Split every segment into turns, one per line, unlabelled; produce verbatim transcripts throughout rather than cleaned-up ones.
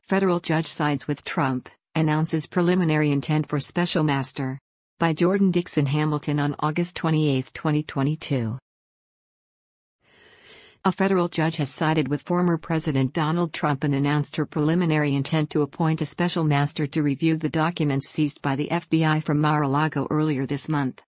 Federal judge sides with Trump, announces preliminary intent for special master. By Jordan Dixon Hamilton on August twenty-eighth, twenty twenty-two. A federal judge has sided with former President Donald Trump and announced her preliminary intent to appoint a special master to review the documents seized by the F B I from Mar-a-Lago earlier this month.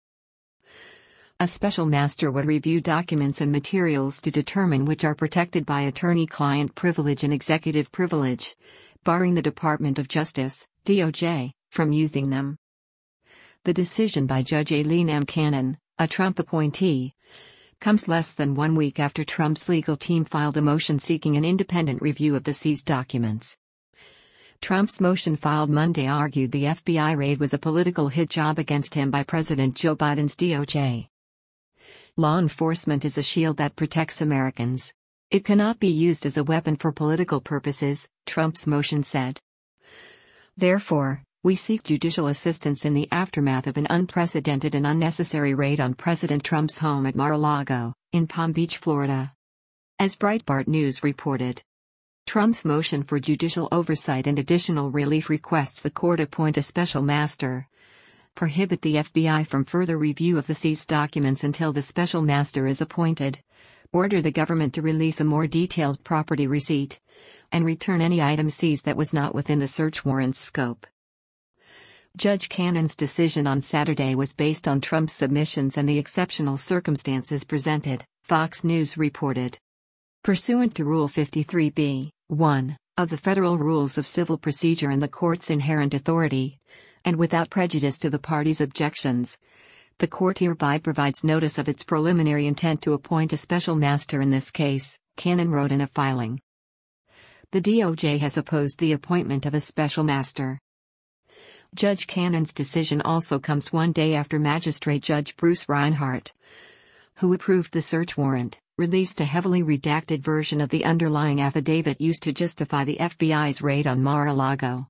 A special master would review documents and materials to determine which are protected by attorney-client privilege and executive privilege, barring the Department of Justice, D O J, from using them. The decision by Judge Aileen M. Cannon, a Trump appointee, comes less than one week after Trump's legal team filed a motion seeking an independent review of the seized documents. Trump's motion filed Monday argued the F B I raid was a political hit job against him by President Joe Biden's D O J. Law enforcement is a shield that protects Americans. It cannot be used as a weapon for political purposes, Trump's motion said. Therefore, we seek judicial assistance in the aftermath of an unprecedented and unnecessary raid on President Trump's home at Mar-a-Lago, in Palm Beach, Florida. As Breitbart News reported, Trump's motion for judicial oversight and additional relief requests the court appoint a special master, prohibit the F B I from further review of the seized documents until the special master is appointed, order the government to release a more detailed property receipt, and return any item seized that was not within the search warrant's scope. Judge Cannon's decision on Saturday was based on Trump's submissions and the exceptional circumstances presented, Fox News reported. Pursuant to Rule fifty-three B, one, of the Federal Rules of Civil Procedure and the court's inherent authority, and without prejudice to the parties' objections, the court hereby provides notice of its preliminary intent to appoint a special master in this case, Cannon wrote in a filing. The D O J has opposed the appointment of a special master. Judge Cannon's decision also comes one day after Magistrate Judge Bruce Reinhart, who approved the search warrant, released a heavily redacted version of the underlying affidavit used to justify the F B I's raid on Mar-a-Lago.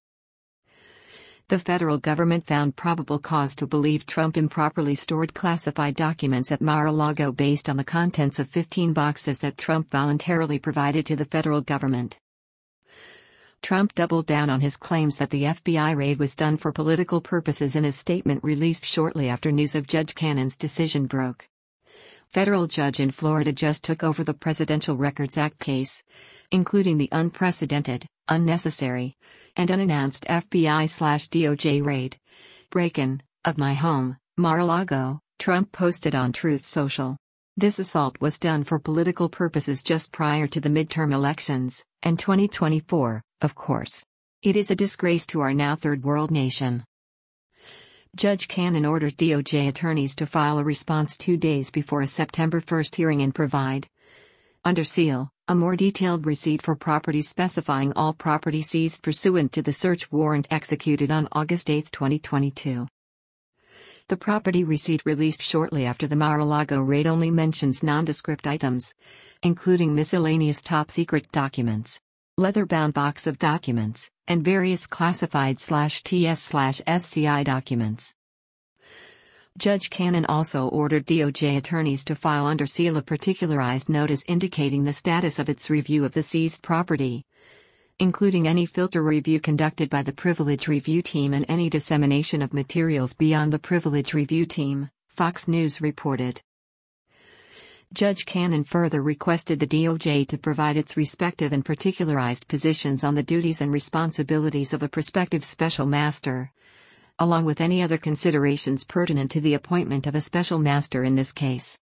The federal government found probable cause to believe Trump improperly stored classified documents at Mar-a-Lago based on the contents of fifteen boxes that Trump voluntarily provided to the federal government. Trump doubled down on his claims that the F B I raid was done for political purposes in a statement released shortly after news of Judge Cannon's decision broke. Federal judge in Florida just took over the Presidential Records Act case, including the unprecedented, unnecessary, and unannounced F B I/D O J raid, break-in, of my home, Mar-a-Lago, Trump posted on Truth Social. This assault was done for political purposes just prior to the midterm elections, and twenty twenty-four, of course. It is a disgrace to our now third world nation. Judge Cannon ordered D O J attorneys to file a response two days before a September first hearing and provide, under seal, a more detailed receipt for property specifying all property seized pursuant to the search warrant executed on August eighth, twenty twenty-two. The property receipt released shortly after the Mar-a-Lago raid only mentions nondescript items, including miscellaneous top-secret documents, leather-bound box of documents, and various classified-T S/S C I documents. Judge Cannon also ordered D O J attorneys to file under seal a particularized notice indicating the status of its review of the seized property, including any filter review conducted by the Privilege Review Team and any dissemination of materials beyond the Privilege Review Team, Fox News reported. Judge Cannon further requested the D O J to provide its respective and particularized positions on the duties and responsibilities of a prospective special master, along with any other considerations pertinent to the appointment of a special master in this case.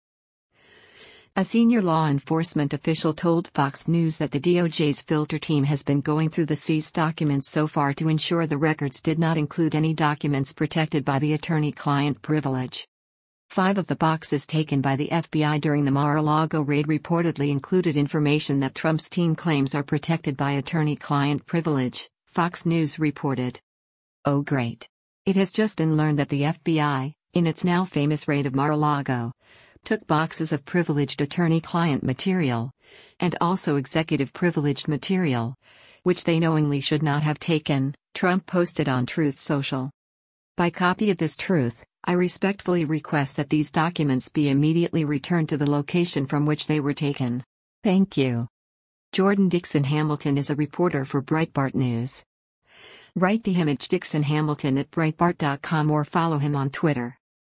A senior law enforcement official told Fox News that the D O J's filter team has been going through the seized documents so far to ensure the records did not include any documents protected by the attorney-client privilege. Five of the boxes taken by the F B I during the Mar-a-Lago raid reportedly included information that Trump's team claims are protected by attorney-client privilege, Fox News reported. Oh great. It has just been learned that the F B I, in its now famous raid of Mar-a-Lago, took boxes of privileged attorney-client material, and also executive privileged material, which they knowingly should not have taken, Trump posted on Truth Social. By copy of this truth, I respectfully request that these documents be immediately returned to the location from which they were taken. Thank you. Jordan Dixon Hamilton is a reporter for Breitbart News. Write the image Dixon Hamilton at Breitbart dot com or follow him on Twitter.